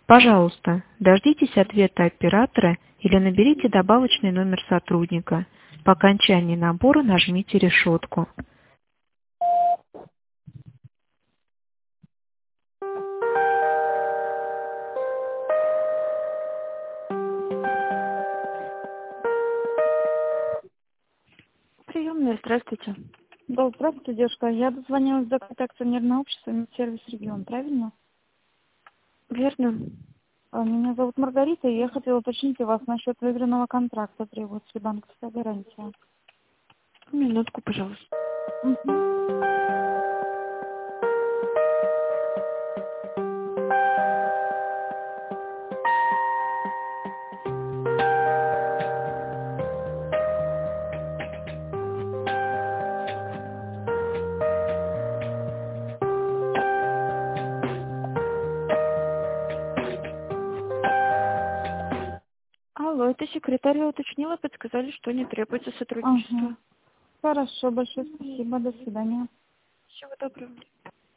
Пожалуйста, дождитесь ответа оператора или наберите добавочный номер сотрудника. По окончании набора нажмите решетку. Приемная, здравствуйте. Да, здравствуйте, девушка. Я дозвонилась до контакта акционерного общества «Сервис Регион», правильно? Верно. Меня зовут Маргарита, и я хотела уточнить у вас насчет выигранного контракта. Требуется ли банковская гарантия? Минутку, пожалуйста. Мгм. Алло, это секретарь уточнила, подсказали, что не требуется Ага. сотрудничество. Хорошо, большое спасибо. До свидания. Всего доброго.